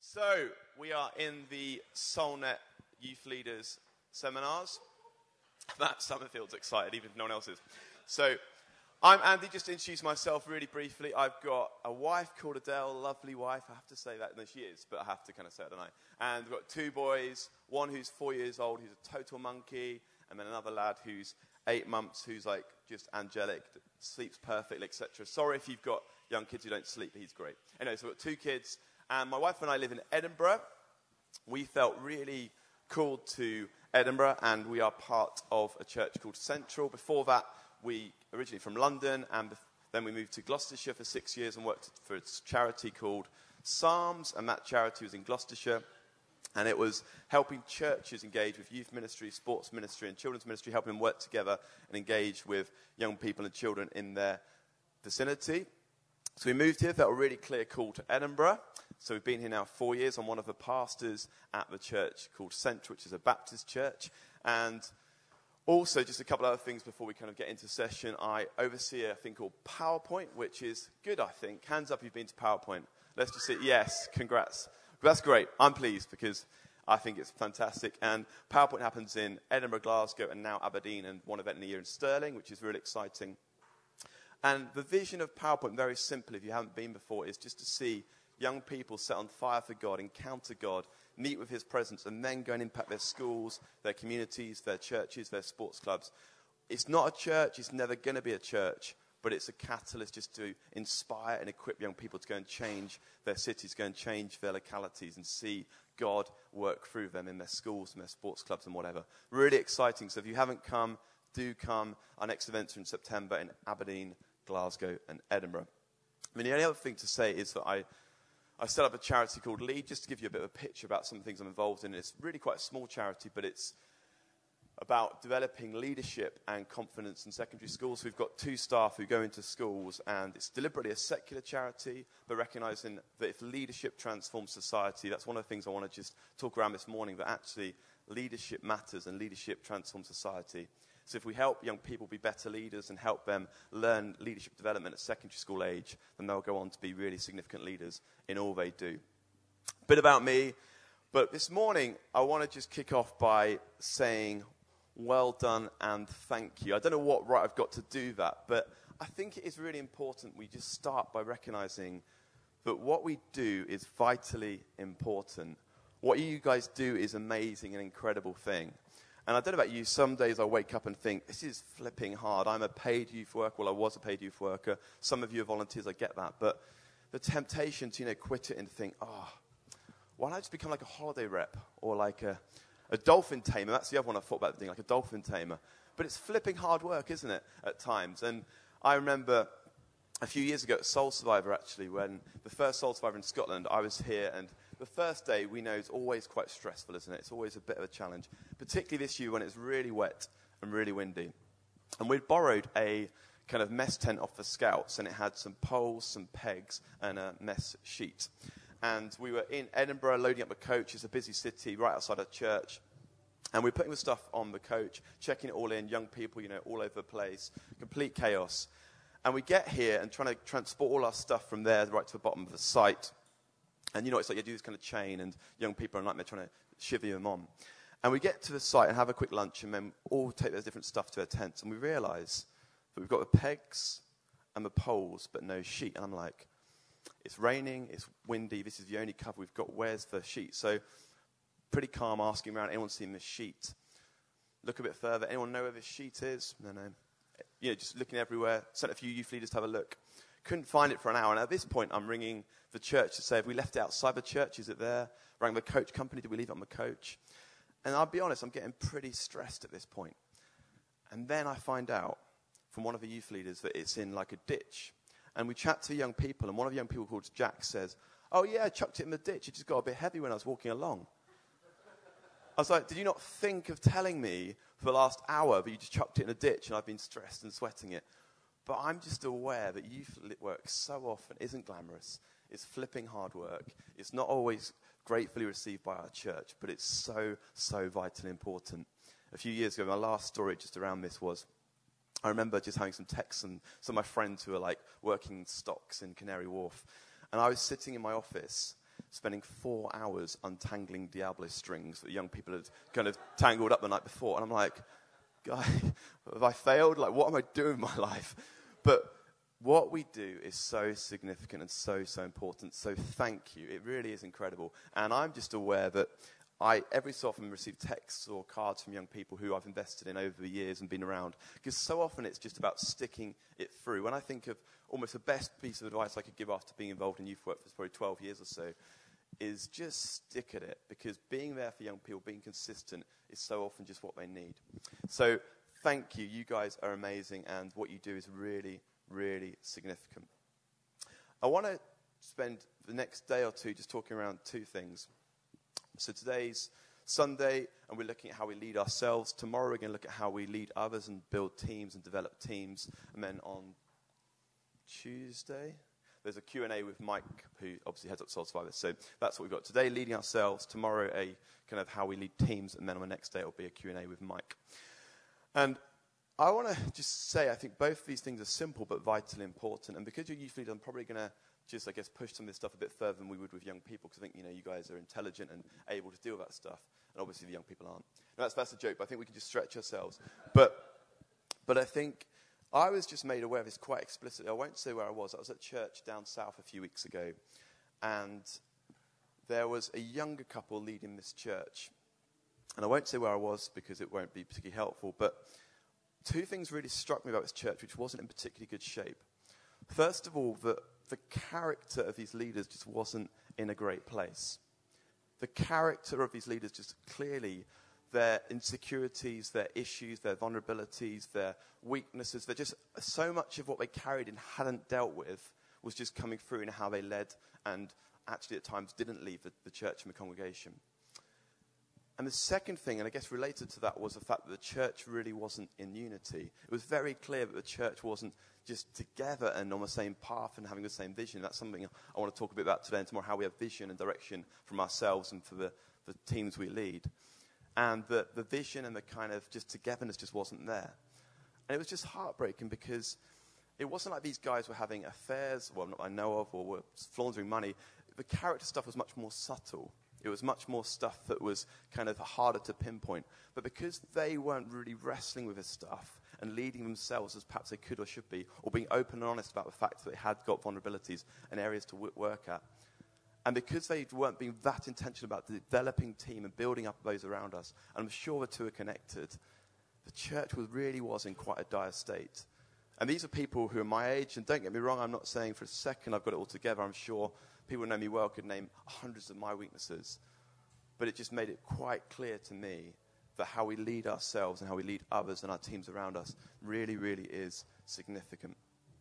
So, we are in the Soulnet Youth Leaders Seminars. Matt Summerfield's excited, even if no one else is. So, I'm Andy, just to introduce myself really briefly. I've got a wife called Adele, lovely wife. I have to say that, no, she is, but I have to kind of say it, don't I? And we've got two boys, one who's 4 years old, who's a total monkey, and then another lad who's 8 months, who's like just angelic, sleeps perfectly, etc. Sorry if you've got young kids who don't sleep, but he's great. Anyway, so we've got two kids, and my wife and I live in Edinburgh. We felt really called to Edinburgh, and we are part of a church called Central. Before that, we originally from London, and then we moved to Gloucestershire for 6 years and worked for a charity called Psalms, and that charity was in Gloucestershire, and it was helping churches engage with youth ministry, sports ministry, and children's ministry, helping them work together and engage with young people and children in their vicinity. So we moved here, felt a really clear call to Edinburgh. So we've been here now 4 years. I'm one of the pastors at the church called Central, which is a Baptist church. And also, just a couple other things before we kind of get into session. I oversee a thing called PowerPoint, which is good, I think. Hands up if you've been to PowerPoint. Let's just see. Yes, congrats. That's great. I'm pleased because I think it's fantastic. And PowerPoint happens in Edinburgh, Glasgow, and now Aberdeen, and one event in a year in Stirling, which is really exciting. And the vision of PowerPoint, very simply, if you haven't been before, is just to see young people set on fire for God, encounter God, meet with his presence, and then go and impact their schools, their communities, their churches, their sports clubs. It's not a church, it's never going to be a church, but it's a catalyst just to inspire and equip young people to go and change their cities, go and change their localities, and see God work through them in their schools and their sports clubs and whatever. Really exciting. So if you haven't come, do come. Our next events are in September in Aberdeen, Glasgow, and Edinburgh. I mean, the only other thing to say is that I set up a charity called Lead, just to give you a bit of a picture about some things I'm involved in. It's really quite a small charity, but it's about developing leadership and confidence in secondary schools. We've got 2 staff who go into schools, and it's deliberately a secular charity, but recognizing that if leadership transforms society, that's one of the things I want to just talk around this morning, that actually leadership matters and leadership transforms society. So if we help young people be better leaders and help them learn leadership development at secondary school age, then they'll go on to be really significant leaders in all they do. Bit about me, but this morning I want to just kick off by saying well done and thank you. I don't know what right I've got to do that, but I think it is really important we just start by recognizing that what we do is vitally important. What you guys do is amazing and incredible thing. And I don't know about you, some days I wake up and think, this is flipping hard. I'm a paid youth worker. Well, I was a paid youth worker. Some of you are volunteers, I get that. But the temptation to, quit it and think, why don't I just become like a holiday rep or like a dolphin tamer? That's the other one I thought about doing, like a dolphin tamer. But it's flipping hard work, isn't it, at times? And I remember a few years ago at Soul Survivor, actually, when the first Soul Survivor in Scotland, I was here, and the first day, we know, is always quite stressful, isn't it? It's always a bit of a challenge, particularly this year when it's really wet and really windy. And we'd borrowed a kind of mess tent off the Scouts, and it had some poles, some pegs, and a mess sheet. And we were in Edinburgh loading up the coach. It's a busy city right outside a church. And we're putting the stuff on the coach, checking it all in, young people, all over the place, complete chaos. And we get here and trying to transport all our stuff from there right to the bottom of the site. And it's like you do this kind of chain, and young people are a nightmare trying to chivvy them on. And we get to the site and have a quick lunch, and then all take their different stuff to their tents. And we realise that we've got the pegs and the poles, but no sheet. And I'm like, it's raining, it's windy, this is the only cover we've got. Where's the sheet? So pretty calm, asking around, anyone seen this sheet? Look a bit further. Anyone know where this sheet is? No. Just looking everywhere. Sent a few youth leaders to have a look. Couldn't find it for an hour. And at this point, I'm ringing the church to say, have we left it outside the church? Is it there? Rang the coach company. Did we leave it on the coach? And I'll be honest, I'm getting pretty stressed at this point. And then I find out from one of the youth leaders that it's in like a ditch. And we chat to young people, and one of the young people called Jack says, oh yeah, I chucked it in the ditch. It just got a bit heavy when I was walking along. I was like, did you not think of telling me for the last hour that you just chucked it in a ditch and I've been stressed and sweating it? But I'm just aware that youth work so often isn't glamorous. It's flipping hard work. It's not always gratefully received by our church, but it's so, so vitally important. A few years ago, my last story just around this was, I remember just having some texts and some of my friends who were like working stocks in Canary Wharf. And I was sitting in my office, spending 4 hours untangling Diablo strings that young people had kind of tangled up the night before. And I'm like, guy, have I failed? Like, what am I doing with my life? But what we do is so significant and so important. So thank you. It really is incredible. And I'm just aware that I every so often receive texts or cards from young people who I've invested in over the years and been around. Because so often it's just about sticking it through. When I think of almost the best piece of advice I could give after being involved in youth work for probably 12 years or so, is just stick at it. Because being there for young people, being consistent, is so often just what they need. So thank you. You guys are amazing. And what you do is really, really significant. I want to spend the next day or two just talking around two things. So today's Sunday, and we're looking at how we lead ourselves. Tomorrow we're going to look at how we lead others and build teams and develop teams. And then on Tuesday, there's a Q&A with Mike, who obviously heads up Soul Survivors. So that's what we've got today, leading ourselves. Tomorrow, a kind of how we lead teams. And then on the next day, it'll be a Q&A with Mike. And I want to just say, I think both of these things are simple but vitally important. And because you're youth leader, I'm probably going to just, I guess, push some of this stuff a bit further than we would with young people, because I think, you guys are intelligent and able to deal with that stuff, and obviously the young people aren't. And that's a joke, but I think we can just stretch ourselves. But I think I was just made aware of this quite explicitly. I won't say where I was. I was at church down south a few weeks ago, and there was a younger couple leading this church. And I won't say where I was because it won't be particularly helpful, but two things really struck me about this church, which wasn't in particularly good shape. First of all, the character of these leaders just wasn't in a great place. The character of these leaders just clearly, their insecurities, their issues, their vulnerabilities, their weaknesses, they're just so much of what they carried and hadn't dealt with was just coming through in how they led and actually at times didn't leave the church and the congregation. And the second thing, and I guess related to that, was the fact that the church really wasn't in unity. It was very clear that the church wasn't just together and on the same path and having the same vision. That's something I want to talk a bit about today and tomorrow, how we have vision and direction from ourselves and for the teams we lead. And the vision and the kind of just togetherness just wasn't there. And it was just heartbreaking because it wasn't like these guys were having affairs, well, not I know of, or were flaundering money. The character stuff was much more subtle. It was much more stuff that was kind of harder to pinpoint. But because they weren't really wrestling with this stuff and leading themselves as perhaps they could or should be, or being open and honest about the fact that they had got vulnerabilities and areas to work at, and because they weren't being that intentional about developing team and building up those around us, and I'm sure the two are connected, the church really was in quite a dire state. And these are people who are my age, and don't get me wrong, I'm not saying for a second I've got it all together. I'm sure people who know me well could name hundreds of my weaknesses. But it just made it quite clear to me that how we lead ourselves and how we lead others and our teams around us really, really is significant.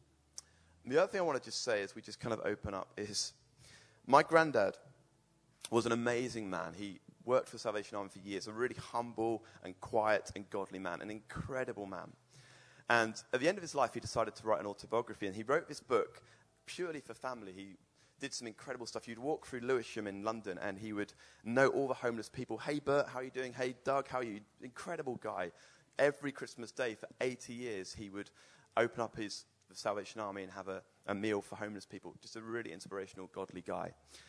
And the other thing I want to just say as we just kind of open up is my granddad was an amazing man. He worked for Salvation Army for years, a really humble and quiet and godly man, an incredible man. And at the end of his life, he decided to write an autobiography, and he wrote this book purely for family. He did some incredible stuff. You'd walk through Lewisham in London, and he would know all the homeless people. Hey, Bert, how are you doing? Hey, Doug, how are you? Incredible guy. Every Christmas day for 80 years, he would open up the Salvation Army and have a meal for homeless people. Just a really inspirational, godly guy.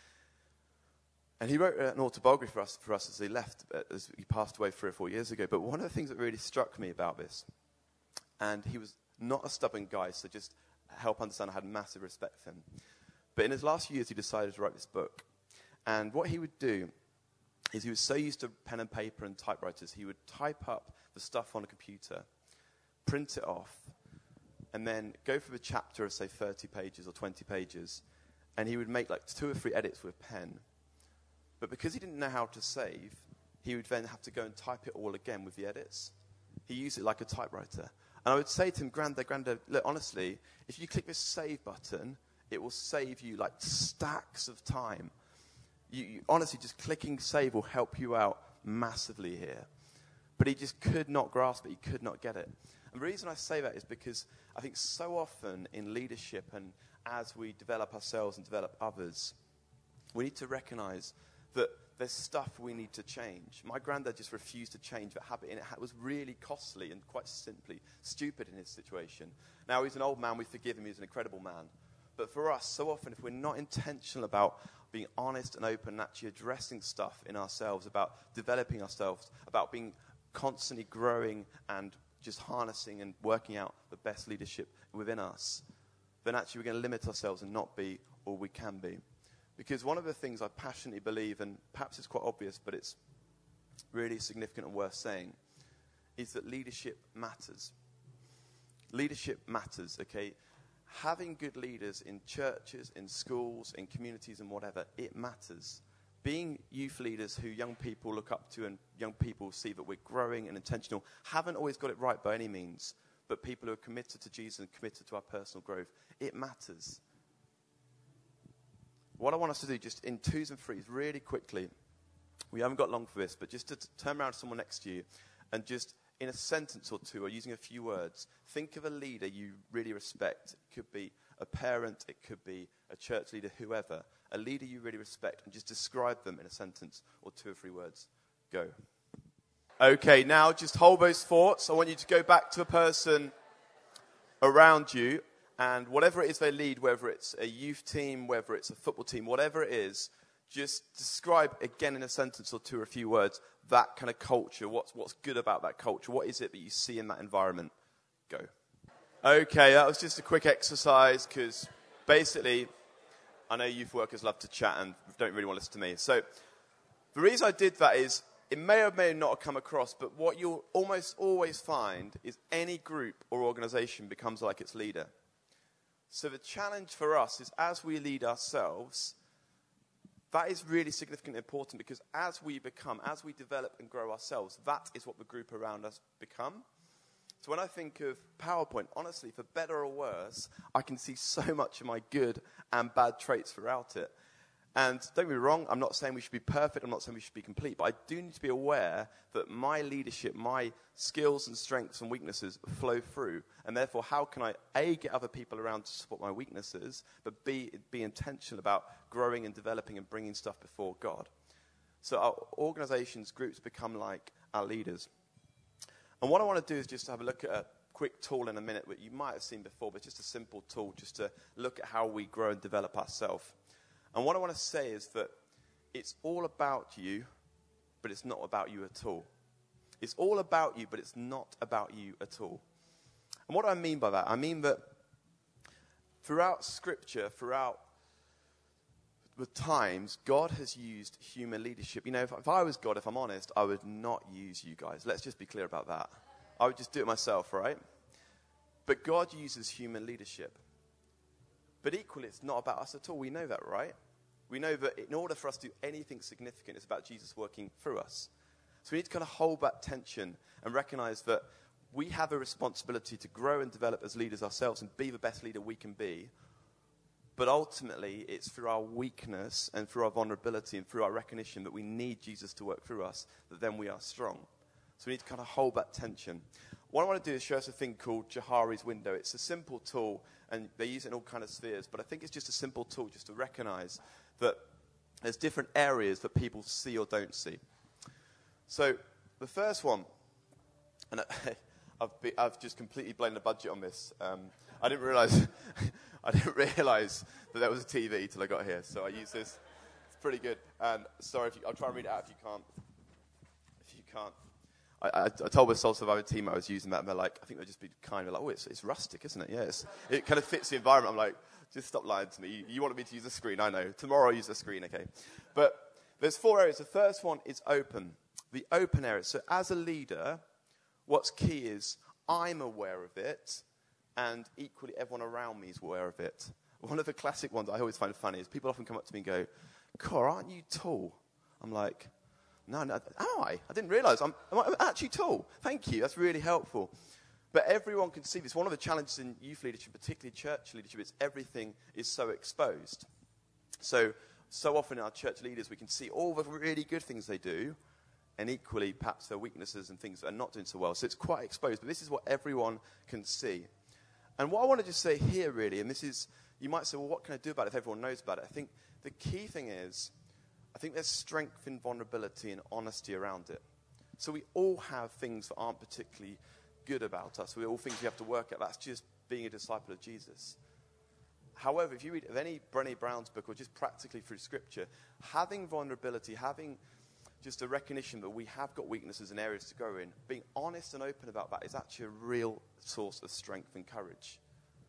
And he wrote an autobiography for us as he left, as he passed away 3 or 4 years ago. But one of the things that really struck me about this, and he was not a stubborn guy, so just help understand I had massive respect for him. But in his last few years, he decided to write this book. And what he would do is he was so used to pen and paper and typewriters, he would type up the stuff on a computer, print it off, and then go through the chapter of, say, 30 pages or 20 pages, and he would make like 2 or 3 edits with a pen. But because he didn't know how to save, he would then have to go and type it all again with the edits. He used it like a typewriter. And I would say to him, Grandad, look, honestly, if you click this save button, it will save you like stacks of time. You honestly, just clicking save will help you out massively here. But he just could not grasp it. He could not get it. And the reason I say that is because I think so often in leadership and as we develop ourselves and develop others, we need to recognize that there's stuff we need to change. My granddad just refused to change that habit, and it was really costly and quite simply stupid in his situation. Now, he's an old man. We forgive him. He's an incredible man. But for us, so often, if we're not intentional about being honest and open and actually addressing stuff in ourselves, about developing ourselves, about being constantly growing and just harnessing and working out the best leadership within us, then actually we're going to limit ourselves and not be all we can be. Because one of the things I passionately believe, and perhaps it's quite obvious, but it's really significant and worth saying, is that leadership matters. Leadership matters, okay? Having good leaders in churches, in schools, in communities and whatever, it matters. Being youth leaders who young people look up to and young people see that we're growing and intentional, haven't always got it right by any means, but people who are committed to Jesus and committed to our personal growth, it matters. What I want us to do, just in twos and threes, really quickly, we haven't got long for this, but just to turn around to someone next to you and just in a sentence or two, or using a few words, think of a leader you really respect. It could be a parent, it could be a church leader, whoever. A leader you really respect, and just describe them in a sentence or 2 or 3 words. Go. Okay, now just hold those thoughts. I want you to go back to a person around you, and whatever it is they lead, whether it's a youth team, whether it's a football team, whatever it is, just describe again in a sentence or 2 or a few words that kind of culture. What's good about that culture? What is it that you see in that environment? Go. Okay, that was just a quick exercise because basically I know youth workers love to chat and don't really want to listen to me. So the reason I did that is it may or may not have come across, but what you'll almost always find is any group or organization becomes like its leader. So the challenge for us is as we lead ourselves, that is really significant and important because as we develop and grow ourselves, that is what the group around us become. So when I think of PowerPoint, honestly, for better or worse, I can see so much of my good and bad traits throughout it. And don't get me wrong, I'm not saying we should be perfect, I'm not saying we should be complete, but I do need to be aware that my leadership, my skills and strengths and weaknesses flow through. And therefore, how can I, A, get other people around to support my weaknesses, but B, be intentional about growing and developing and bringing stuff before God. So our organizations, groups become like our leaders. And what I want to do is just have a look at a quick tool in a minute that you might have seen before, but just a simple tool just to look at how we grow and develop ourselves. And what I want to say is that it's all about you, but it's not about you at all. It's all about you, but it's not about you at all. And what do I mean by that? I mean that throughout Scripture, throughout the times, God has used human leadership. You know, if I was God, if I'm honest, I would not use you guys. Let's just be clear about that. I would just do it myself, right? But God uses human leadership. But equally, it's not about us at all. We know that, right? We know that in order for us to do anything significant, it's about Jesus working through us. So we need to kind of hold that tension and recognize that we have a responsibility to grow and develop as leaders ourselves and be the best leader we can be. But ultimately, it's through our weakness and through our vulnerability and through our recognition that we need Jesus to work through us, that then we are strong. So we need to kind of hold that tension. What I want to do is show us a thing called Johari's window. It's a simple tool, and they use it in all kind of spheres, but I think it's just a simple tool just to recognize that there's different areas that people see or don't see. So the first one, and I've just completely blown the budget on this. I didn't realize that there was a TV till I got here, so I use this. It's pretty good. And sorry, I'll try and read it out if you can't. I told the Soul Survivor team I was using that, and they're like, I think they'll just be kind of like, oh, it's rustic, isn't it? Yes. It kind of fits the environment. I'm like, just stop lying to me. You wanted me to use the screen, I know. Tomorrow I'll use the screen, okay? But there's 4 areas. The first one is open. The open area. So as a leader, what's key is I'm aware of it, and equally everyone around me is aware of it. One of the classic ones I always find funny is people often come up to me and go, Cor, aren't you tall? I'm like, no, am I? I didn't realize. I'm actually tall. Thank you. That's really helpful. But everyone can see this. One of the challenges in youth leadership, particularly church leadership, is everything is so exposed. So often in our church leaders, we can see all the really good things they do, and equally perhaps their weaknesses and things that are not doing so well. So it's quite exposed. But this is what everyone can see. And what I want to just say here, really, and this is, you might say, well, what can I do about it if everyone knows about it? I think the key thing is, I think there's strength in vulnerability and honesty around it. So we all have things that aren't particularly good about us. We all think we have to work at. That's just being a disciple of Jesus. However, if you read of any Brené Brown's book or just practically through Scripture, having vulnerability, having just a recognition that we have got weaknesses and areas to grow in, being honest and open about that is actually a real source of strength and courage.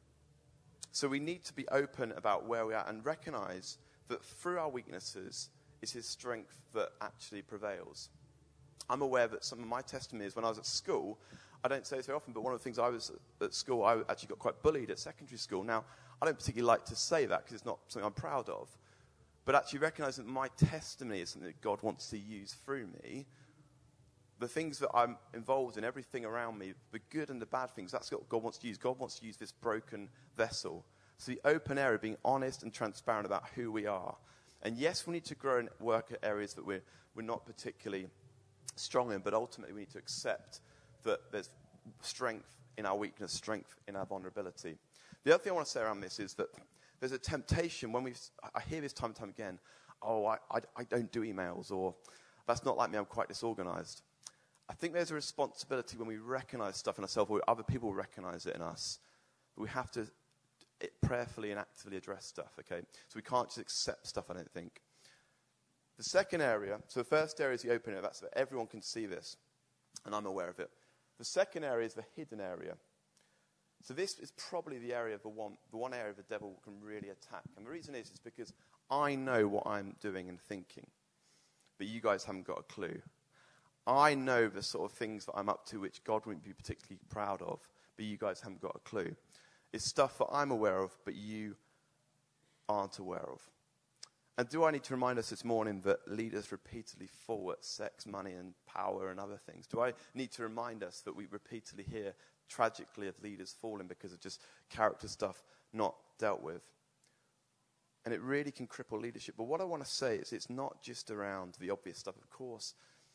So we need to be open about where we are and recognize that through our weaknesses is his strength that actually prevails. I'm aware that some of my testimony is when I was at school, I don't say this very often, but one of the things I was at school, I actually got quite bullied at secondary school. Now, I don't particularly like to say that because it's not something I'm proud of. But actually recognizing that my testimony is something that God wants to use through me. The things that I'm involved in, everything around me, the good and the bad things, that's what God wants to use. God wants to use this broken vessel. So the open area, being honest and transparent about who we are. And yes, we need to grow and work at areas that we're not particularly strong in, but ultimately we need to accept that there's strength in our weakness, strength in our vulnerability. The other thing I want to say around this is that there's a temptation when I hear this time and time again, I don't do emails, or that's not like me, I'm quite disorganized. I think there's a responsibility when we recognize stuff in ourselves, or other people recognize it in us, that we have to prayerfully and actively address stuff, okay? So we can't just accept stuff, I don't think. The second area, so the first area is the open area, that's that everyone can see this, and I'm aware of it. The second area is the hidden area. So this is probably the area of the one area the devil can really attack. And the reason is because I know what I'm doing and thinking, but you guys haven't got a clue. I know the sort of things that I'm up to which God wouldn't be particularly proud of, but you guys haven't got a clue. It's stuff that I'm aware of, but you aren't aware of. And do I need to remind us this morning that leaders repeatedly fall at sex, money, and power and other things? Do I need to remind us that we repeatedly hear tragically of leaders falling because of just character stuff not dealt with? And it really can cripple leadership. But what I want to say is it's not just around the obvious stuff. Of course,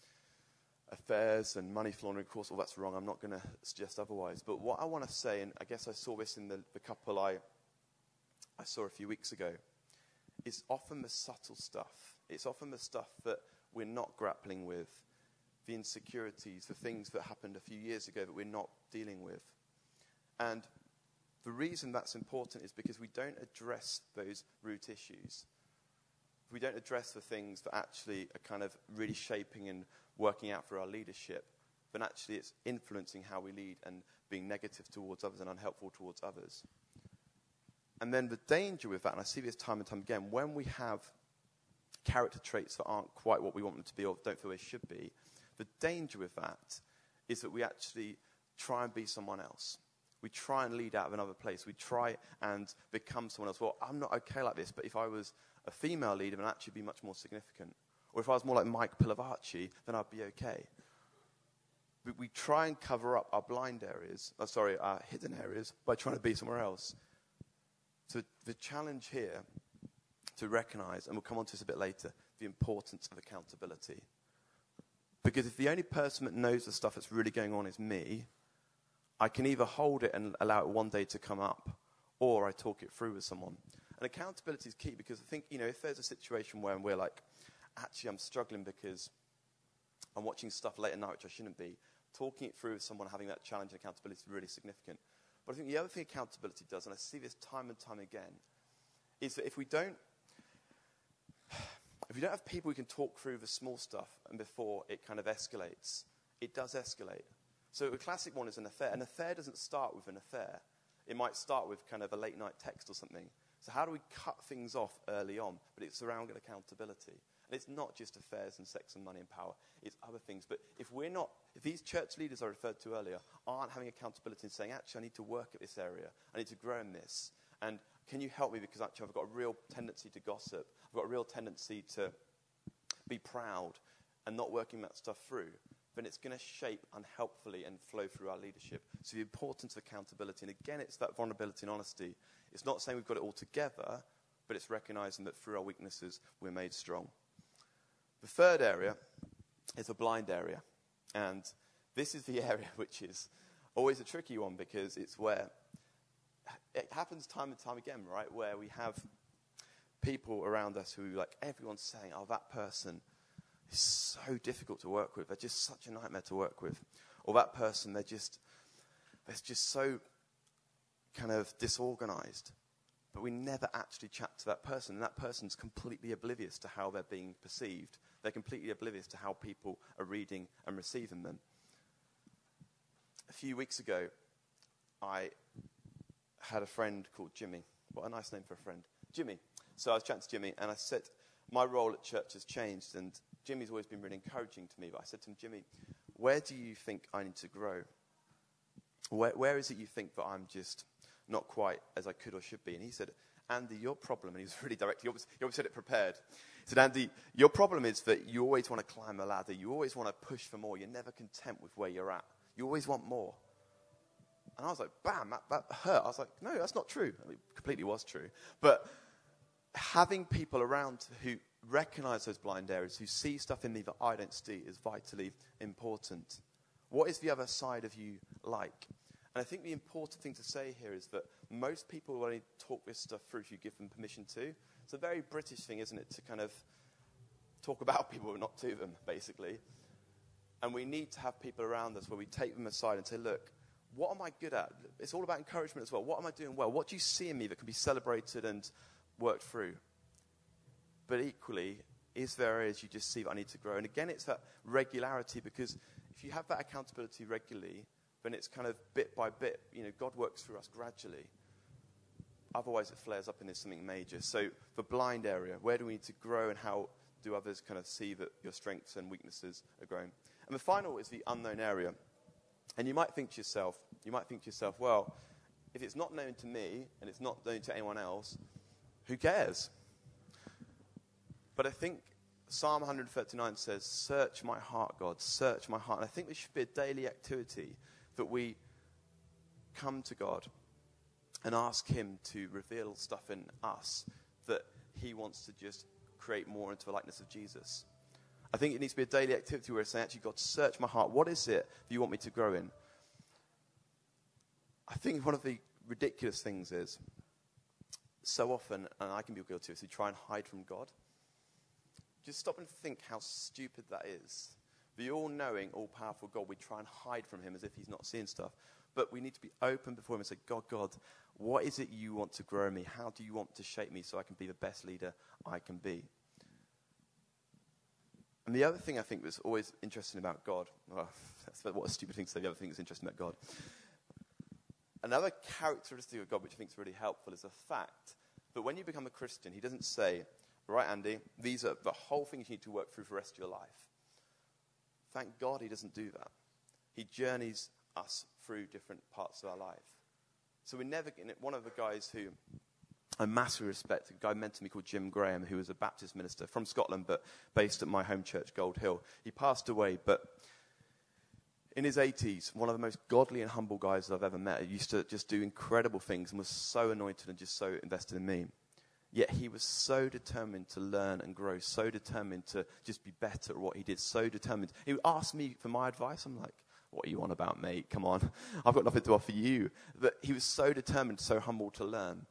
affairs and money laundering, of course, all that's wrong. I'm not going to suggest otherwise. But what I want to say, and I guess I saw this in the couple I saw a few weeks ago, is often the subtle stuff. It's often the stuff that we're not grappling with, the insecurities, the things that happened a few years ago that we're not dealing with. And the reason that's important is because we don't address those root issues. We don't address the things that actually are kind of really shaping and working out for our leadership, then actually it's influencing how we lead and being negative towards others and unhelpful towards others. And then the danger with that, and I see this time and time again, when we have character traits that aren't quite what we want them to be or don't feel they should be, the danger with that is that we actually try and be someone else. We try and lead out of another place. We try and become someone else. Well, I'm not okay like this, but if I was a female leader, then I'd actually be much more significant. Or if I was more like Mike Pilavachi, then I'd be okay. We try and cover up our our hidden areas by trying to be somewhere else. So the challenge here to recognize, and we'll come on to this a bit later, the importance of accountability. Because if the only person that knows the stuff that's really going on is me, I can either hold it and allow it one day to come up, or I talk it through with someone. And accountability is key because I think, if there's a situation where we're like, actually I'm struggling because I'm watching stuff late at night which I shouldn't be, talking it through with someone, having that challenge and accountability is really significant. But I think the other thing accountability does, and I see this time and time again, is that if we don't have people who can talk through the small stuff and before it kind of escalates, it does escalate. So a classic one is an affair. An affair doesn't start with an affair. It might start with kind of a late night text or something. So how do we cut things off early on? But it's around accountability. And it's not just affairs and sex and money and power. It's other things. But if these church leaders I referred to earlier aren't having accountability and saying, actually, I need to work at this area. I need to grow in this. And can you help me because actually I've got a real tendency to gossip. I've got a real tendency to be proud and not working that stuff through. Then it's going to shape unhelpfully and flow through our leadership. So the importance of accountability. And again, it's that vulnerability and honesty. It's not saying we've got it all together, but it's recognizing that through our weaknesses, we're made strong. The third area is a blind area. And this is the area which is always a tricky one because it's where it happens time and time again, right? Where we have people around us who, like, everyone's saying, oh, that person is so difficult to work with. They're just such a nightmare to work with. Or that person, they're just so kind of disorganized. but we never actually chat to that person, and that person's completely oblivious to how they're being perceived. They're completely oblivious to how people are reading and receiving them. A few weeks ago, I had a friend called Jimmy. What a nice name for a friend. Jimmy. So I was chatting to Jimmy, and I said, my role at church has changed, and Jimmy's always been really encouraging to me, but I said to him, Jimmy, where do you think I need to grow? Where is it you think that I'm just not quite as I could or should be? And he said, Andy, your problem, and he was really direct, he always said it prepared. He said, Andy, your problem is that you always want to climb a ladder. You always want to push for more. You're never content with where you're at. You always want more. And I was like, bam, that hurt. I was like, no, that's not true. I mean, it completely was true. But having people around who recognize those blind areas, who see stuff in me that I don't see, is vitally important. What is the other side of you like? And I think the important thing to say here is that most people will only talk this stuff through if you give them permission to. It's a very British thing, isn't it, to kind of talk about people but not to them, basically. And we need to have people around us where we take them aside and say, look, what am I good at? It's all about encouragement as well. What am I doing well? What do you see in me that can be celebrated and worked through? But equally, is there areas you just see that I need to grow? And again, it's that regularity, because if you have that accountability regularly, then it's kind of bit by bit. You know, God works through us gradually. Otherwise, it flares up into something major. So the blind area, where do we need to grow, and how do others kind of see that your strengths and weaknesses are growing? And the final is the unknown area. And you might think to yourself, well, if it's not known to me and it's not known to anyone else, who cares? But I think Psalm 139 says, search my heart, God, search my heart. And I think this should be a daily activity that we come to God and ask him to reveal stuff in us that he wants to just create more into the likeness of Jesus. I think it needs to be a daily activity where it's saying, actually, God, search my heart. What is it that you want me to grow in? I think one of the ridiculous things is, so often, and I can be guilty of this, we try and hide from God. Just stop and think how stupid that is. The all-knowing, all-powerful God, we try and hide from him as if he's not seeing stuff. But we need to be open before him and say, God, what is it you want to grow in me? How do you want to shape me so I can be the best leader I can be? And the other thing I think that's always interesting about God, what a stupid thing to say, the other thing that's interesting about God. Another characteristic of God which I think is really helpful is the fact that when you become a Christian, he doesn't say, right, Andy, these are the whole things you need to work through for the rest of your life. Thank God he doesn't do that. He journeys us through different parts of our life. So we never get one of the guys who I massively respect, a guy mentored me called Jim Graham, who was a Baptist minister from Scotland, but based at my home church, Gold Hill. He passed away, but in his 80s, one of the most godly and humble guys that I've ever met. He used to just do incredible things and was so anointed and just so invested in me. Yet he was so determined to learn and grow, so determined to just be better at what he did, so determined. He would ask me for my advice. I'm like, what are you on about, mate? Come on. I've got nothing to offer you. But he was so determined, so humble to learn.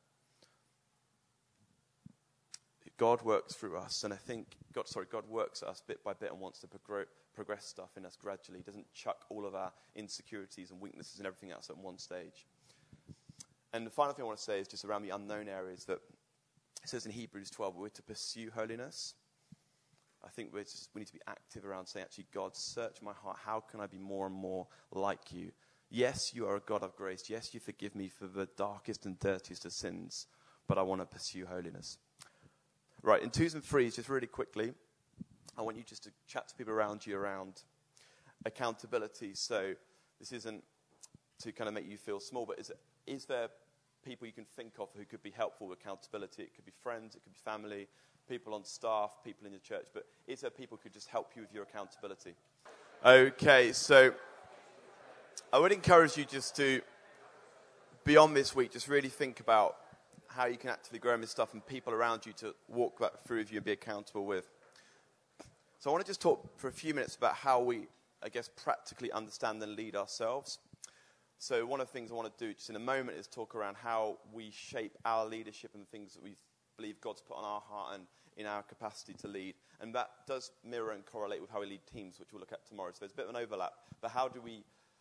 God works through us, and I think God works at us bit by bit and wants to progress stuff in us gradually. He doesn't chuck all of our insecurities and weaknesses and everything else at one stage. And the final thing I want to say is just around the unknown areas that it says in Hebrews 12, we're to pursue holiness. I think we need to be active around saying, actually, God, search my heart. How can I be more and more like you? Yes, you are a God of grace. Yes, you forgive me for the darkest and dirtiest of sins, but I want to pursue holiness. Right, in 2s and 3s, just really quickly, I want you just to chat to people around you around accountability. So this isn't to kind of make you feel small, but is there people you can think of who could be helpful with accountability? It could be friends, it could be family, people on staff, people in your church, but is there people who could just help you with your accountability? Okay, so I would encourage you just to, beyond this week, just really think about how you can actively grow in this stuff and people around you to walk that through with you and be accountable with. So I want to just talk for a few minutes about how we, I guess, practically understand and lead ourselves. So one of the things I want to do just in a moment is talk around how we shape our leadership and the things that we believe God's put on our heart and in our capacity to lead. And that does mirror and correlate with how we lead teams, which we'll look at tomorrow. So there's a bit of an overlap. But how do we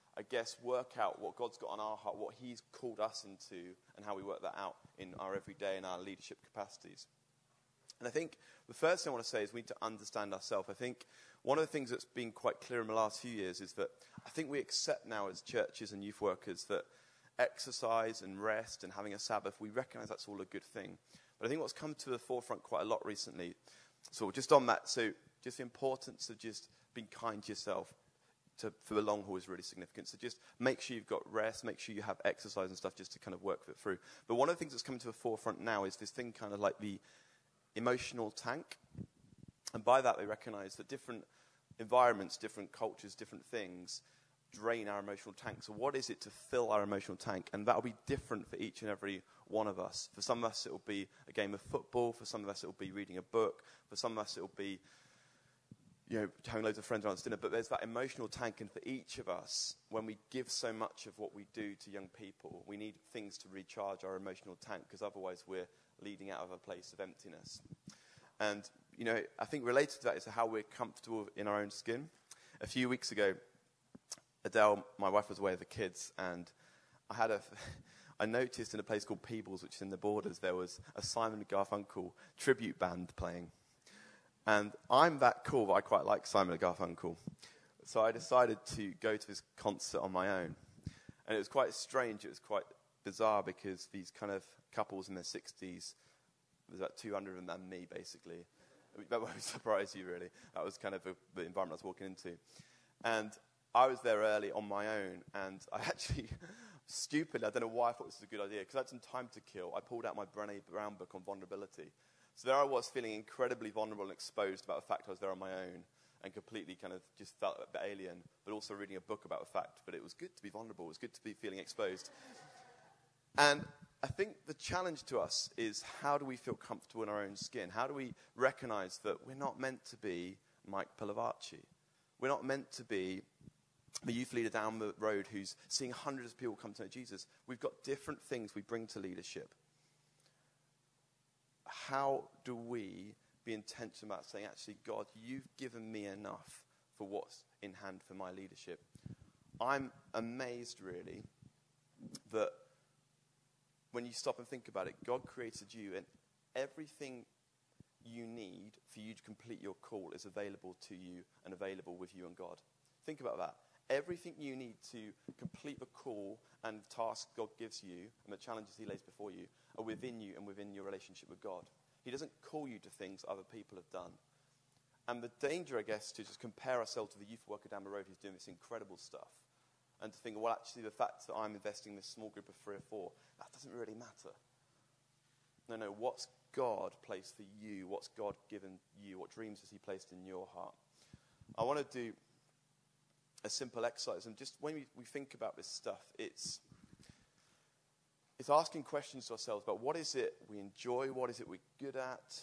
I guess, work out what God's got on our heart, what he's called us into, and how we work that out in our everyday and our leadership capacities. And I think the first thing I want to say is we need to understand ourselves. I think one of the things that's been quite clear in the last few years is that I think we accept now as churches and youth workers that exercise and rest and having a Sabbath, we recognize that's all a good thing. But I think what's come to the forefront quite a lot recently, so just on that, so just the importance of just being kind to yourself for the long haul is really significant. So just make sure you've got rest, make sure you have exercise and stuff just to kind of work it through. But one of the things that's coming to the forefront now is this thing kind of like the emotional tank. And by that, they recognize that different environments, different cultures, different things drain our emotional tank. So what is it to fill our emotional tank? And that'll be different for each and every one of us. For some of us, it'll be a game of football. For some of us, it'll be reading a book. For some of us, it'll be having loads of friends around dinner. But there's that emotional tank. And for each of us, when we give so much of what we do to young people, we need things to recharge our emotional tank, because otherwise we're leading out of a place of emptiness. And, I think related to that is how we're comfortable in our own skin. A few weeks ago, Adele, my wife, was away with the kids, and I noticed in a place called Peebles, which is in the Borders, there was a Simon and Garfunkel tribute band playing. And I'm that cool, but I quite like Simon and Garfunkel. So I decided to go to this concert on my own. And it was quite strange, it was quite bizarre, because these kind of couples in their 60s, there's about 200 of them and me, basically. That won't surprise you, really. That was kind of the environment I was walking into. And I was there early on my own, and I actually, stupidly, I don't know why I thought this was a good idea, because I had some time to kill. I pulled out my Brené Brown book on vulnerability. So there I was, feeling incredibly vulnerable and exposed about the fact I was there on my own, and completely kind of just felt a bit alien, but also reading a book about the fact. But it was good to be vulnerable. It was good to be feeling exposed. And I think the challenge to us is, how do we feel comfortable in our own skin? How do we recognize that we're not meant to be Mike Pilavachi? We're not meant to be the youth leader down the road who's seeing hundreds of people come to know Jesus. We've got different things we bring to leadership. How do we be intentional about saying, actually, God, you've given me enough for what's in hand for my leadership? I'm amazed, really, that when you stop and think about it, God created you, and everything you need for you to complete your call is available to you and available with you and God. Think about that. Everything you need to complete the call and task God gives you and the challenges he lays before you are within you and within your relationship with God. He doesn't call you to things other people have done. And the danger, I guess, to just compare ourselves to the youth worker down the road who's doing this incredible stuff, and to think, well, actually, the fact that I'm investing in this small group of 3 or 4, that doesn't really matter. No, what's God placed for you? What's God given you? What dreams has he placed in your heart? I want to do a simple exercise, and just when we think about this stuff, it's asking questions to ourselves about what is it we enjoy, what is it we're good at,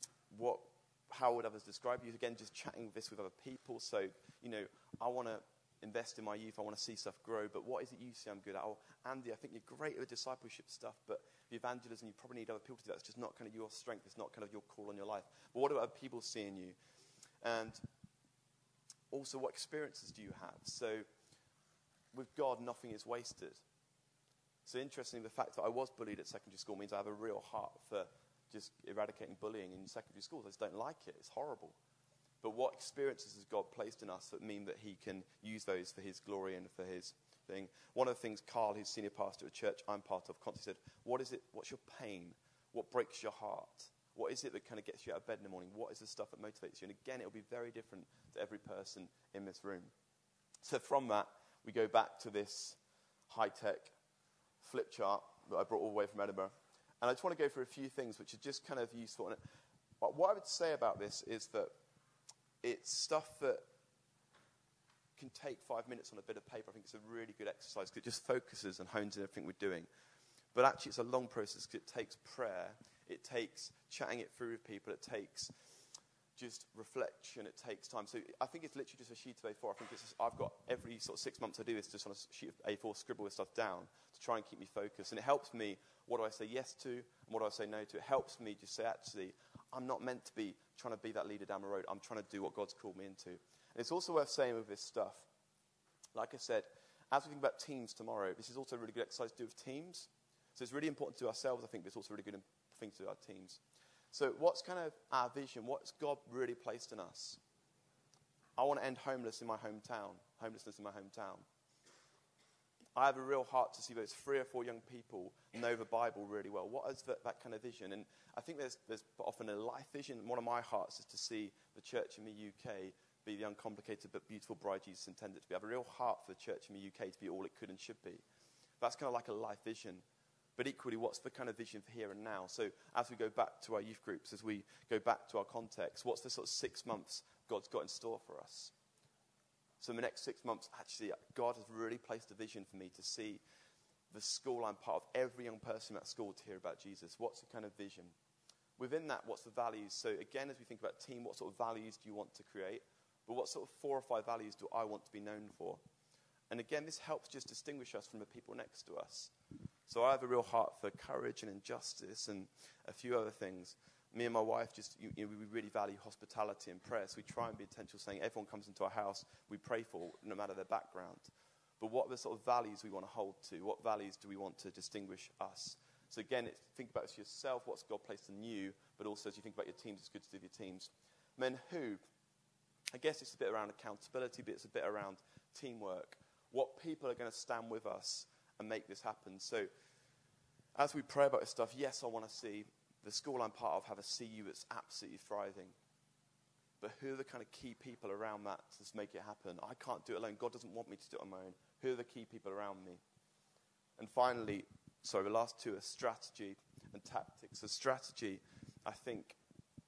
how would others describe you? Again, just chatting this with other people. So, I want to invest in my youth, I want to see stuff grow, but what is it you see I'm good at? Oh, Andy, I think you're great at the discipleship stuff, but the evangelism, you probably need other people to do that. It's just not kind of your strength, it's not kind of your call on your life. But what do other people see in you? And also, what experiences do you have? So, with God, nothing is wasted. So, interestingly, the fact that I was bullied at secondary school means I have a real heart for just eradicating bullying in secondary schools. I just don't like it. It's horrible. But what experiences has God placed in us that mean that he can use those for his glory and for his thing? One of the things Carl, who's senior pastor at a church I'm part of, constantly said, what is it? What's your pain? What breaks your heart? What is it that kind of gets you out of bed in the morning? What is the stuff that motivates you? And again, it'll be very different to every person in this room. So from that, we go back to this high-tech flip chart that I brought all the way from Edinburgh. And I just want to go through a few things which are just kind of useful. And what I would say about this is that it's stuff that can take 5 minutes on a bit of paper. I think it's a really good exercise because it just focuses and hones in everything we're doing. But actually, it's a long process because it takes prayer. It takes chatting it through with people. It takes just reflection. It takes time. So I think it's literally just a sheet of A4. I think I've got every sort of 6 months I do this just on a sheet of A4, scribble this stuff down to try and keep me focused. And it helps me, what do I say yes to and what do I say no to? It helps me just say, actually, I'm not meant to be trying to be that leader down the road. I'm trying to do what God's called me into. And it's also worth saying with this stuff, like I said, as we think about teams tomorrow, this is also a really good exercise to do with teams. So it's really important to do ourselves, I think, but it's also a really good thing to do with our teams. So what's kind of our vision? What's God really placed in us? I want to end homelessness in my hometown. I have a real heart to see those 3 or 4 young people know the Bible really well. What is that kind of vision? And I think there's often a life vision. One of my hearts is to see the church in the UK be the uncomplicated but beautiful bride Jesus intended to be. I have a real heart for the church in the UK to be all it could and should be. That's kind of like a life vision. But equally, what's the kind of vision for here and now? So as we go back to our youth groups, as we go back to our context, what's the sort of 6 months God's got in store for us? So in the next 6 months, actually, God has really placed a vision for me to see the school I'm part of, every young person in that school to hear about Jesus. What's the kind of vision? Within that, what's the values? So again, as we think about team, what sort of values do you want to create? But what sort of 4 or 5 values do I want to be known for? And again, this helps just distinguish us from the people next to us. So I have a real heart for courage and injustice and a few other things. Me and my wife we really value hospitality and prayer. So we try and be intentional, saying everyone comes into our house, we pray for, no matter their background. But what are the sort of values we want to hold to? What values do we want to distinguish us? So again, think about it for yourself, what's God placed in you, but also as you think about your teams, it's good to do with your teams. And then who? I guess it's a bit around accountability, but it's a bit around teamwork. What people are going to stand with us and make this happen. So as we pray about this stuff, yes, I want to see the school I'm part of have a CU that's absolutely thriving. But who are the kind of key people around that to make it happen? I can't do it alone. God doesn't want me to do it on my own. Who are the key people around me? And finally, the last 2 are strategy and tactics. So strategy, I think,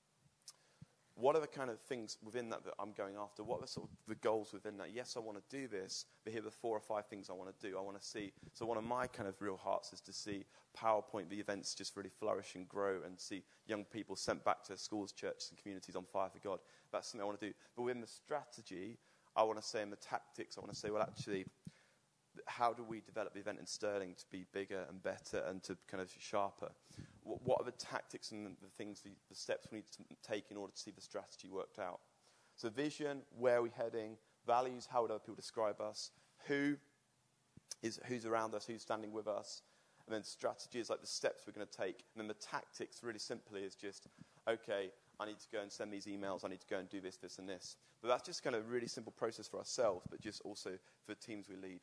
what are the kind of things within that I'm going after? What are sort of the goals within that? Yes, I want to do this, but here are the 4 or 5 things I want to do. I want to see. So one of my kind of real hearts is to see PowerPoint, the events just really flourish and grow, and see young people sent back to schools, churches, and communities on fire for God. That's something I want to do. But within the strategy, I want to say in the tactics, I want to say, well, actually, how do we develop the event in Stirling to be bigger and better and to kind of sharper? What are the tactics and the things, the steps we need to take in order to see the strategy worked out? So vision, where are we heading? Values, how would other people describe us? Who's around us? Who's standing with us? And then strategy is like the steps we're going to take. And then the tactics, really simply, is just, okay, I need to go and send these emails. I need to go and do this, this, and this. But that's just kind of a really simple process for ourselves, but just also for the teams we lead.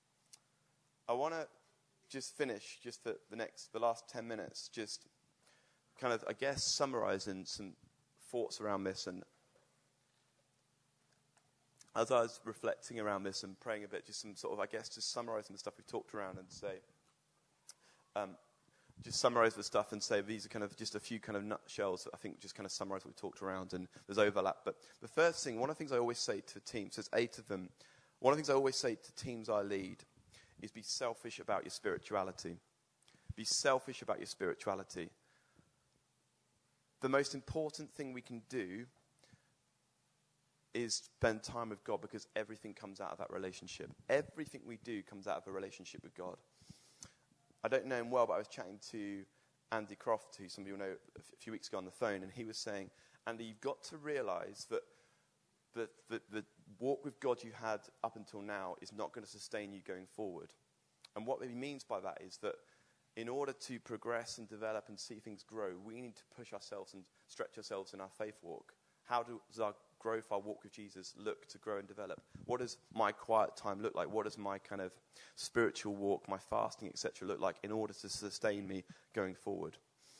I want to just finish the last 10 minutes, just kind of, I guess, summarizing some thoughts around this. And as I was reflecting around this and praying a bit, just some sort of, I guess, just summarizing the stuff we've talked around and say, just summarize the stuff and say these are kind of just a few kind of nutshells that I think just kind of summarize what we talked around, and there's overlap. But the first thing, one of the things I always say to teams, there's 8 of them, one of the things I always say to teams I lead is be selfish about your spirituality. Be selfish about your spirituality. The most important thing we can do is spend time with God, because everything comes out of that relationship. Everything we do comes out of a relationship with God. I don't know him well, but I was chatting to Andy Croft, who some of you know, a few weeks ago on the phone, and he was saying, Andy, you've got to realize that the walk with God you had up until now is not going to sustain you going forward. And what he means by that is that in order to progress and develop and see things grow, we need to push ourselves and stretch ourselves in our faith walk. How does our growth, our walk with Jesus, look to grow and develop? What does my quiet time look like? What does my kind of spiritual walk, my fasting, etc. look like in order to sustain me going forward?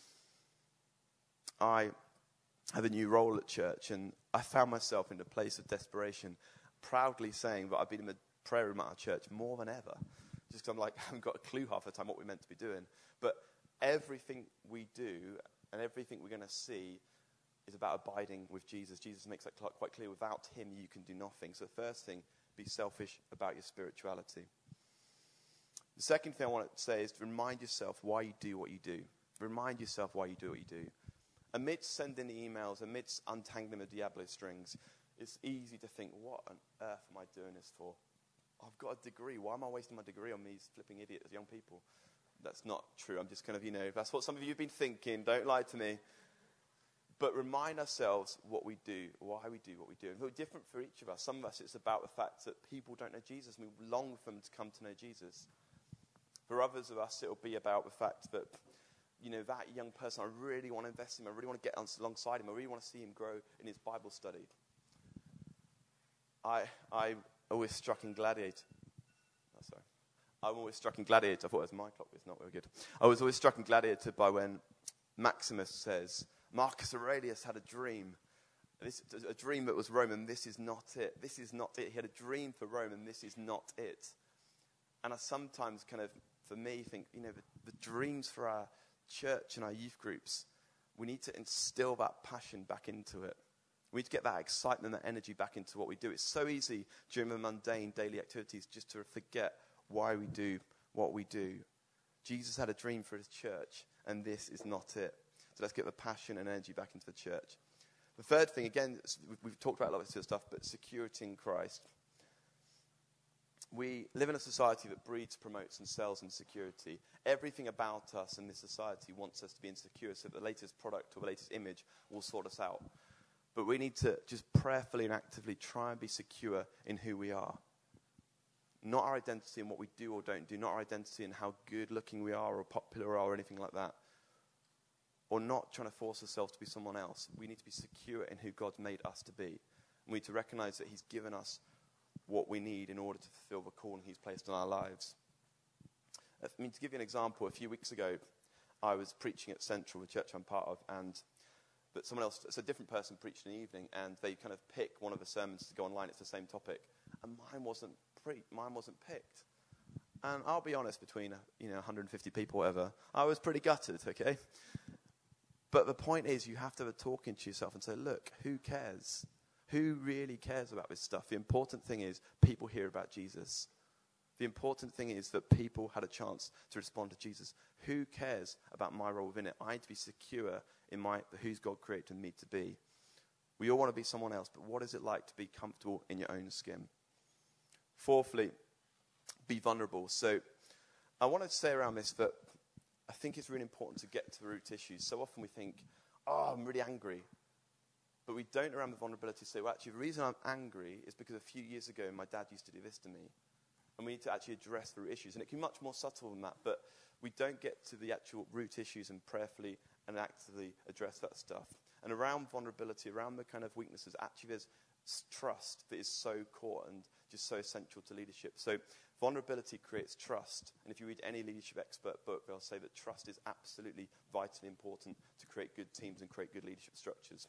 I have a new role at church, and I found myself in a place of desperation, proudly saying that I've been in the prayer room at our church more than ever. Just because I'm like, I haven't got a clue half the time what we're meant to be doing. But everything we do and everything we're going to see is about abiding with Jesus. Jesus makes that quite clear. Without him, you can do nothing. So the first thing, be selfish about your spirituality. The second thing I want to say is to remind yourself why you do what you do. Remind yourself why you do what you do. Amidst sending the emails, amidst untangling the Diablo strings, it's easy to think, what on earth am I doing this for? I've got a degree. Why am I wasting my degree on these flipping idiots, young people? That's not true. I'm just kind of, that's what some of you have been thinking. Don't lie to me. But remind ourselves what we do, why we do what we do. And it's different for each of us. Some of us, it's about the fact that people don't know Jesus, and we long for them to come to know Jesus. For others of us, it'll be about the fact that, that young person, I really want to invest in him. I really want to get alongside him. I really want to see him grow in his Bible study. I always struck in Gladiator. I'm always struck in Gladiator. I thought it was my clock. It's not very good. I was always struck in Gladiator by when Maximus says, Marcus Aurelius had a dream. A dream that was Rome, and this is not it. This is not it. He had a dream for Rome, and this is not it. And I sometimes for me, think, the dreams for our church and our youth groups, we need to instill that passion back into it. We need to get that excitement, that energy back into what we do. It's so easy during the mundane daily activities just to forget why we do what we do. Jesus had a dream for his church, and this is not it. So let's get the passion and energy back into the church. The third thing, again, we've talked about a lot of this stuff, but security in Christ. We live in a society that breeds, promotes, and sells insecurity. Everything about us in this society wants us to be insecure, so the latest product or the latest image will sort us out. But we need to just prayerfully and actively try and be secure in who we are. Not our identity in what we do or don't do, not our identity in how good looking we are or popular we are or anything like that. Or not trying to force ourselves to be someone else. We need to be secure in who God's made us to be. We need to recognize that he's given us what we need in order to fulfill the calling he's placed on our lives. To give you an example, a few weeks ago, I was preaching at Central, the church I'm part of, but someone else, it's a different person preached in the evening, and they kind of pick one of the sermons to go online. It's the same topic, and mine wasn't picked. And I'll be honest, between 150 people, whatever, I was pretty gutted. Okay, but the point is, you have to have a talking to yourself and say, look, who cares? Who really cares about this stuff? The important thing is people hear about Jesus. The important thing is that people had a chance to respond to Jesus. Who cares about my role within it? I need to be secure in who's God created me to be. We all want to be someone else, but what is it like to be comfortable in your own skin? Fourthly, be vulnerable. So I want to say around this that I think it's really important to get to the root issues. So often we think, I'm really angry. But we don't around the vulnerability say, well, actually, the reason I'm angry is because a few years ago my dad used to do this to me. And we need to actually address the root issues. And it can be much more subtle than that, but we don't get to the actual root issues and prayerfully and actively address that stuff. And around vulnerability, around the kind of weaknesses, actually there's trust that is so core and just so essential to leadership. So vulnerability creates trust. And if you read any leadership expert book, they'll say that trust is absolutely vitally important to create good teams and create good leadership structures.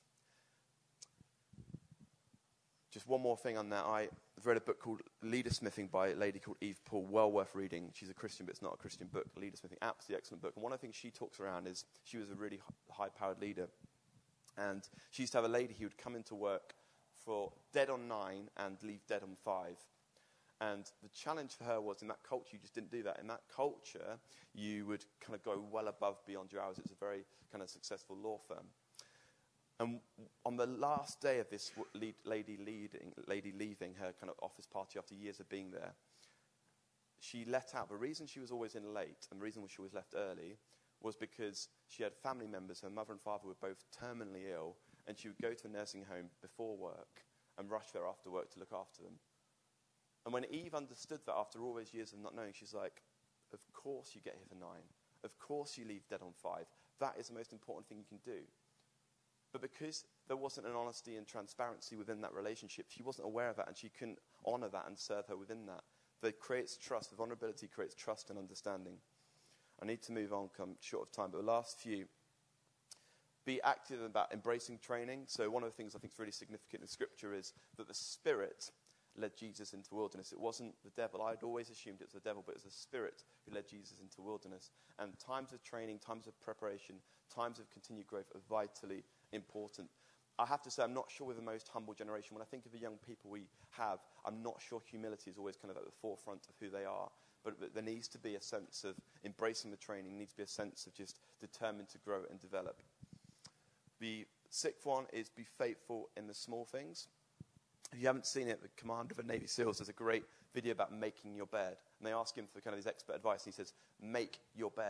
Just one more thing on that. I've read a book called Leadersmithing by a lady called Eve Poole. Well worth reading. She's a Christian, but it's not a Christian book. Leadersmithing, absolutely excellent book. And one of the things she talks around is she was a really high-powered leader. And she used to have a lady who would come into work for dead on 9 and leave dead on 5. And the challenge for her was in that culture, you just didn't do that. In that culture, you would kind of go well above beyond your hours. It's a very kind of successful law firm. And on the last day of this lady leaving her kind of office party after years of being there, she let out, the reason she was always in late and the reason she was left early was because she had family members, her mother and father were both terminally ill, and she would go to a nursing home before work and rush there after work to look after them. And when Eve understood that after all those years of not knowing, she's like, of course you get here for 9. Of course you leave dead on 5. That is the most important thing you can do. But because there wasn't an honesty and transparency within that relationship, she wasn't aware of that, and she couldn't honor that and serve her within that. That creates trust. The vulnerability creates trust and understanding. I need to move on, come short of time, but the last few. Be active about embracing training. So one of the things I think is really significant in Scripture is that the Spirit led Jesus into the wilderness. It wasn't the devil. I'd always assumed it was the devil, but it was the Spirit who led Jesus into the wilderness. And times of training, times of preparation, times of continued growth are vitally important. I have to say, I'm not sure we're the most humble generation. When I think of the young people we have, I'm not sure humility is always kind of at the forefront of who they are. But there needs to be a sense of embracing the training. There needs to be a sense of just determined to grow and develop. The sixth one is be faithful in the small things. If you haven't seen it, the commander of the Navy SEALs does a great video about making your bed. And they ask him for kind of his expert advice, and he says, make your bed.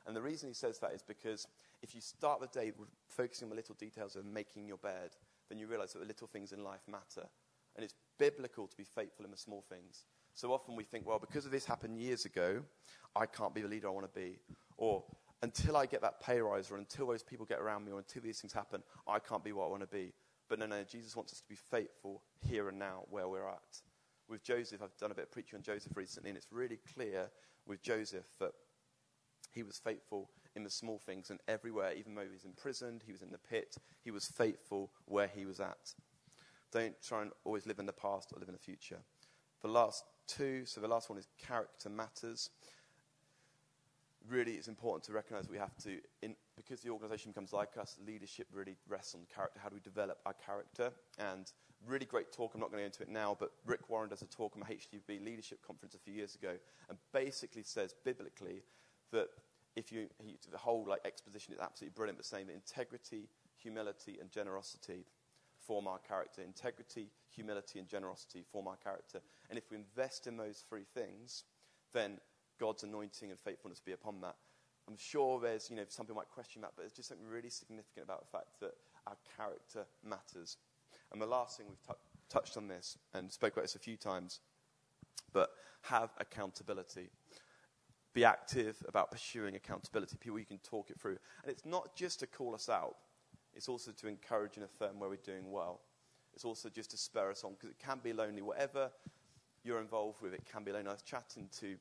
And the reason he says that is because if you start the day focusing on the little details of making your bed, then you realize that the little things in life matter. And it's biblical to be faithful in the small things. So often we think, well, because of this happened years ago, I can't be the leader I want to be. Or until I get that pay rise, or until those people get around me, or until these things happen, I can't be what I want to be. But no, Jesus wants us to be faithful here and now where we're at. With Joseph, I've done a bit of preaching on Joseph recently, and it's really clear with Joseph that he was faithful in the small things and everywhere, even though he was imprisoned, he was in the pit, he was faithful where he was at. Don't try and always live in the past or live in the future. The last two, so the last one is character matters. Really, it's important to recognize we have to, because the organization becomes like us, leadership really rests on character. How do we develop our character? And really great talk, I'm not going to go into it now, but Rick Warren does a talk on the HTB Leadership Conference a few years ago, and basically says biblically that the whole exposition is absolutely brilliant, but saying that integrity, humility, and generosity form our character. Integrity, humility, and generosity form our character. And if we invest in those three things, then God's anointing and faithfulness be upon that. I'm sure there's, some people might question that, but there's just something really significant about the fact that our character matters. And the last thing, we've touched on this and spoke about this a few times, but have accountability. Be active about pursuing accountability, people you can talk it through. And it's not just to call us out. It's also to encourage and affirm where we're doing well. It's also just to spur us on, because it can be lonely. Whatever you're involved with, it can be lonely. I was chatting to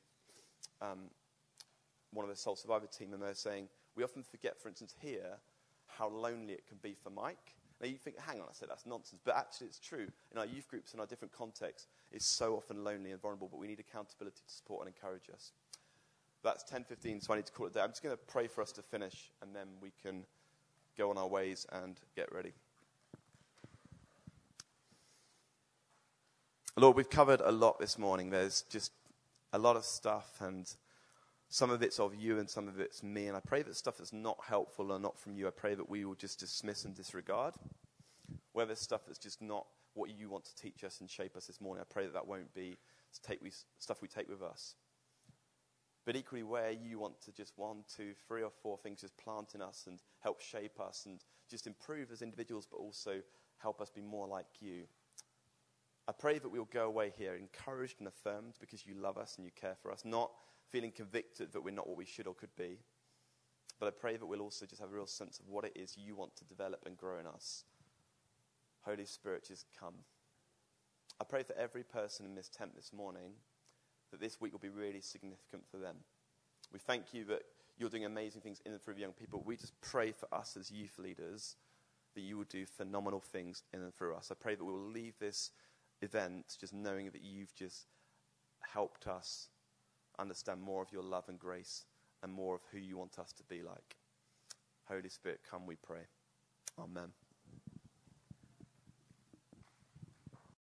one of the Soul Survivor team, and they're saying, we often forget, for instance, here, how lonely it can be for Mike. Now you think, hang on, I said that's nonsense. But actually it's true. In our youth groups, in our different contexts, it's so often lonely and vulnerable, but we need accountability to support and encourage us. That's 10:15, so I need to call it a day. I'm just going to pray for us to finish, and then we can go on our ways and get ready. Lord, we've covered a lot this morning. There's just a lot of stuff, and some of it's of you and some of it's me. And I pray that stuff that's not helpful or not from you, I pray that we will just dismiss and disregard. Where there's stuff that's just not what you want to teach us and shape us this morning, I pray that that won't be stuff we take with us. But equally, where you want to just 1, 2, 3 or 4 things just plant in us and help shape us and just improve as individuals, but also help us be more like you. I pray that we'll go away here encouraged and affirmed because you love us and you care for us, not feeling convicted that we're not what we should or could be. But I pray that we'll also just have a real sense of what it is you want to develop and grow in us. Holy Spirit, just come. I pray for every person in this tent this morning that this week will be really significant for them. We thank you that you're doing amazing things in and through young people. We just pray for us as youth leaders that you will do phenomenal things in and through us. I pray that we will leave this event just knowing that you've just helped us understand more of your love and grace and more of who you want us to be like. Holy Spirit, come, we pray. Amen.